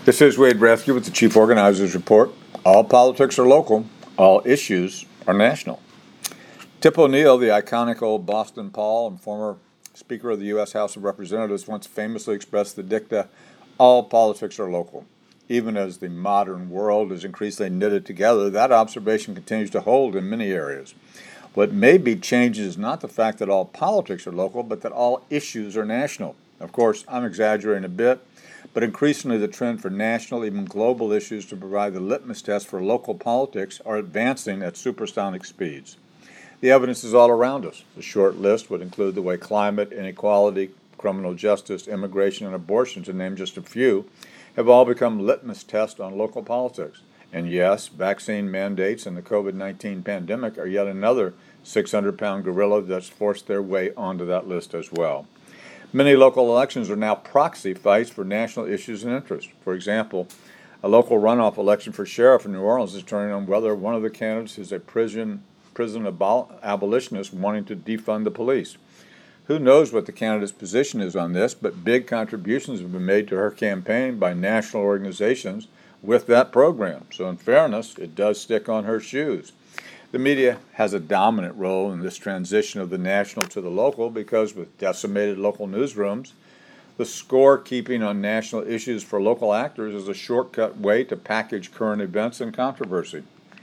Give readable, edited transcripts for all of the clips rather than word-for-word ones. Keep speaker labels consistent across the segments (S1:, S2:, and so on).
S1: This is Wade Bresky with the Chief Organizers Report. All politics are local. All issues are national. Tip O'Neill, the iconic old Boston Paul and former Speaker of the U.S. House of Representatives, once famously expressed the dicta, all politics are local. Even as the modern world is increasingly knitted together, that observation continues to hold in many areas. What may be changed is not the fact that all politics are local, but that all issues are national. Of course, I'm exaggerating a bit, but increasingly the trend for national, even global issues to provide the litmus test for local politics are advancing at supersonic speeds. The evidence is all around us. The short list would include the way climate, inequality, criminal justice, immigration, and abortion, to name just a few, have all become litmus tests on local politics. And yes, vaccine mandates and the COVID-19 pandemic are yet another 600-pound gorilla that's forced their way onto that list as well. Many local elections are now proxy fights for national issues and interests. For example, a local runoff election for sheriff in New Orleans is turning on whether one of the candidates is a prison abolitionist wanting to defund the police. Who knows what the candidate's position is on this, but big contributions have been made to her campaign by national organizations with that program. So in fairness, it does stick on her shoes. The media has a dominant role in this transition of the national to the local because with decimated local newsrooms, the scorekeeping on national issues for local actors is a shortcut way to package current events and controversy.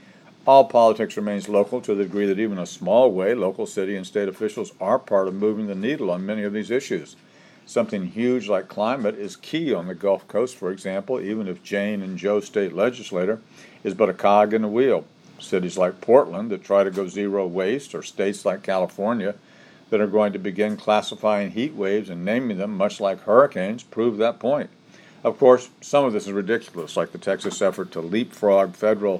S1: All politics remains local to the degree that even a small way, local city and state officials are part of moving the needle on many of these issues. Something huge like climate is key on the Gulf Coast, for example, even if Jane and Joe state legislator is but a cog in the wheel. Cities like Portland that try to go zero waste, or states like California that are going to begin classifying heat waves and naming them, much like hurricanes, prove that point. Of course, some of this is ridiculous, like the Texas effort to leapfrog federal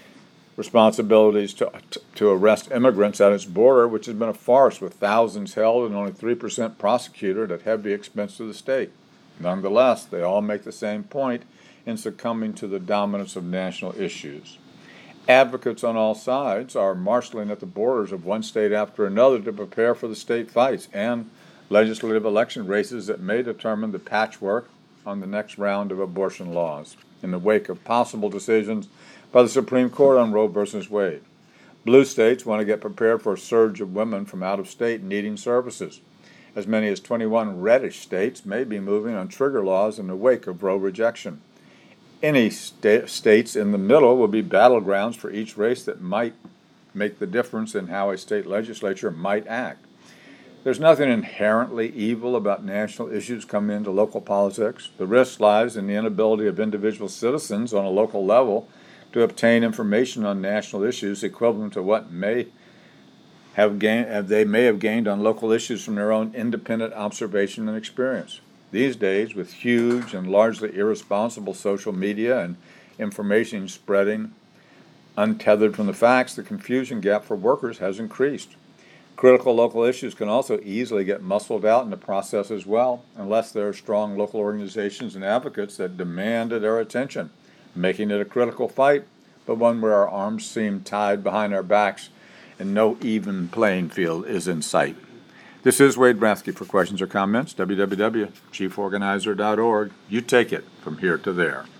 S1: responsibilities to arrest immigrants at its border, which has been a farce with thousands held and only 3% prosecuted at heavy expense to the state. Nonetheless, they all make the same point in succumbing to the dominance of national issues. Advocates on all sides are marshaling at the borders of one state after another to prepare for the state fights and legislative election races that may determine the patchwork on the next round of abortion laws in the wake of possible decisions by the Supreme Court on Roe v. Wade. Blue states want to get prepared for a surge of women from out of state needing services. As many as 21 reddish states may be moving on trigger laws in the wake of Roe rejection. Any states in the middle will be battlegrounds for each race that might make the difference in how a state legislature might act. There's nothing inherently evil about national issues coming into local politics. The risk lies in the inability of individual citizens on a local level to obtain information on national issues equivalent to what they may have gained on local issues from their own independent observation and experience. These days, with huge and largely irresponsible social media and information spreading untethered from the facts, the confusion gap for workers has increased. Critical local issues can also easily get muscled out in the process as well, unless there are strong local organizations and advocates that demand their attention, making it a critical fight, but one where our arms seem tied behind our backs and no even playing field is in sight. This is Wade Bresky. For questions or comments, www.chieforganizer.org. You take it from here to there.